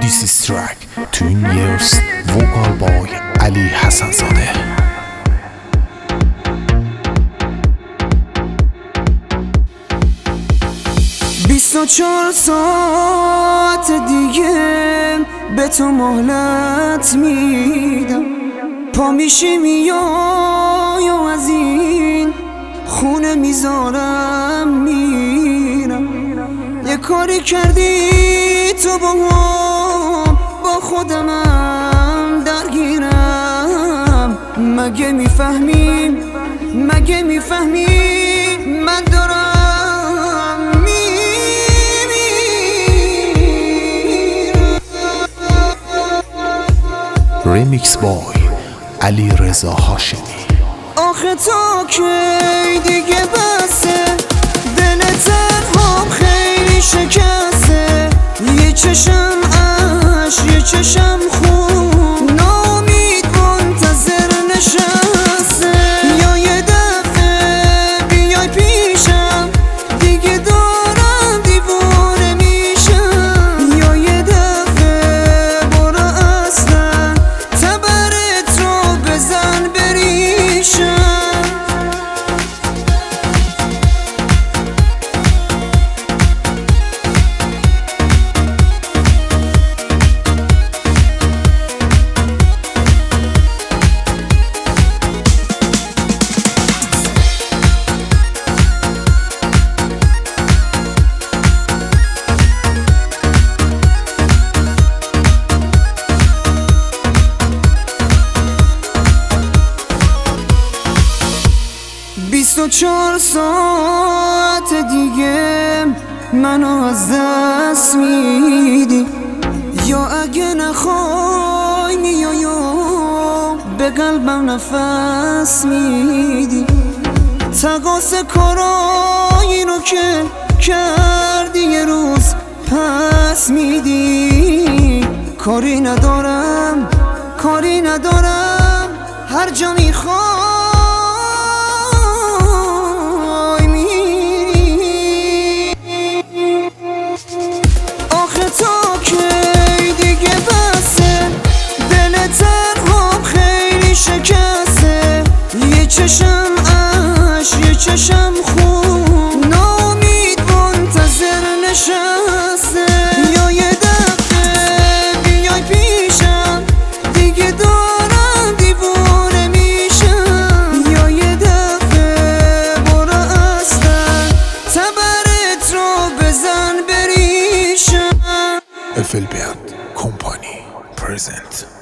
This is track 2 years vocal by علی حسن زاده. 24 ساعت دیگه به تو مهلت میدم، پا میشی میای و از این خونه میذارم میرم. یه کاری کردی تو با خودمم درگیرم. مگه میفهمی من دارم Remix boy علی رضا هاشمی. آخه تا کی دیگه بسه، دل تنهام خیلی شکسته. یه چشم عشق یه چشم خون، نامید منتظر نشسته. یا یه دفعه بیای پیشم، دیگه دارم دیوونه میشم. یا یه دفعه برو اصلا تبرت رو بزن بریشم. 24 ساعت دیگه منو از دست میدی، یا اگه نخوای میای و به قلبم نفس میدی. تقاس کارایی رو که کردی یه روز پس میدی. کاری ندارم هر جا میخوای شکسته. یه چشم عشق یه چشم خون، نامید منتظر نشسته. یا یه دفعه بیای پیشم، دیگه دارم دیوونه میشم. یا یه دفعه برو اصلا تبرت رو بزن بریشم. FL Band Company present